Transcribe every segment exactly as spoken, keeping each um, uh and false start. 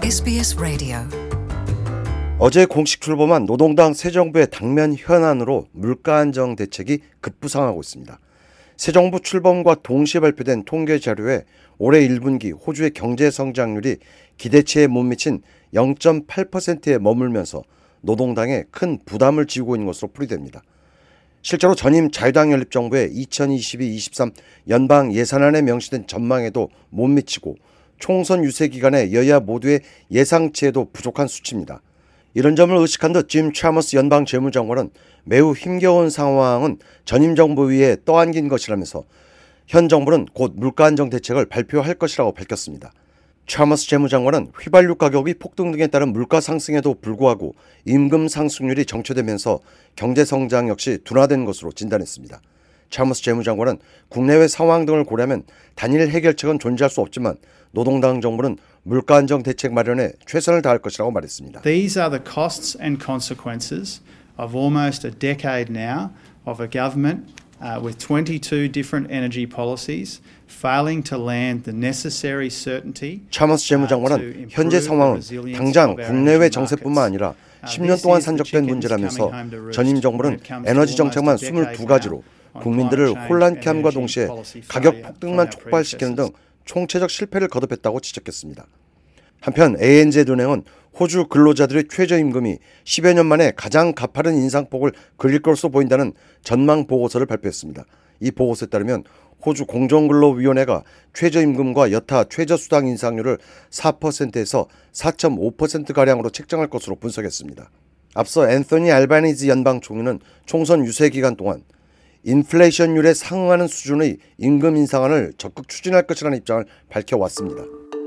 에스비에스 라디오. 어제 공식 출범한 노동당 새 정부의 당면 현안으로 물가 안정 대책이 급부상하고 있습니다. 새 정부 출범과 동시에 발표된 통계 자료에 올해 일 분기 호주의 경제 성장률이 기대치에 못 미친 영 점 팔 퍼센트에 머물면서 노동당에 큰 부담을 지고 있는 것으로 풀이됩니다. 실제로 전임 자유당 연립정부의 이천이십이 이십삼 연방 예산안에 명시된 전망에도 못 미치고 총선 유세 기간에 여야 모두의 예상치에도 부족한 수치입니다. 이런 점을 의식한 듯 짐 차머스 연방 재무장관은 매우 힘겨운 상황은 전임 정부 위에 떠안긴 것이라면서 현 정부는 곧 물가 안정 대책을 발표할 것이라고 밝혔습니다. 차머스 재무장관은 휘발유 가격이 폭등 등에 따른 물가 상승에도 불구하고 임금 상승률이 정체되면서 경제 성장 역시 둔화된 것으로 진단했습니다. 차머스 재무장관은 국내외 상황 등을 고려하면 단일 해결책은 존재할 수 없지만 노동당 정부는 물가 안정 대책 마련에 최선을 다할 것이라고 말했습니다. These are the costs and consequences of almost a decade now of a government uh, with twenty-two different energy policies failing to land the necessary certainty. 차머스 재무장관은 현재 상황은 당장 국내외 정세뿐만 아니라 십 년 동안 산적된 문제라면서 전임 정부는 에너지 정책만 이십이 가지로 국민들을 혼란케 함과 동시에 가격 폭등만 촉발시키는 등 총체적 실패를 거듭했다고 지적했습니다. 한편 에이엔제은행은 호주 근로자들의 최저임금이 십여 년 만에 가장 가파른 인상폭을 그릴 것으로 보인다는 전망 보고서를 발표했습니다. 이 보고서에 따르면 호주 공정근로위원회가 최저임금과 여타 최저수당 인상률을 사 퍼센트에서 사 점 오 퍼센트가량으로 책정할 것으로 분석했습니다. 앞서 앤서니 알바니지 연방 총리는 총선 유세 기간 동안 인플레이션율에 상응하는 수준의 임금 인상안을 적극 추진할 것이라는 입장을 밝혀왔습니다.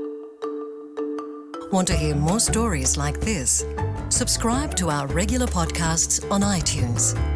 Want to hear more stories like this? Subscribe to our regular podcasts on iTunes.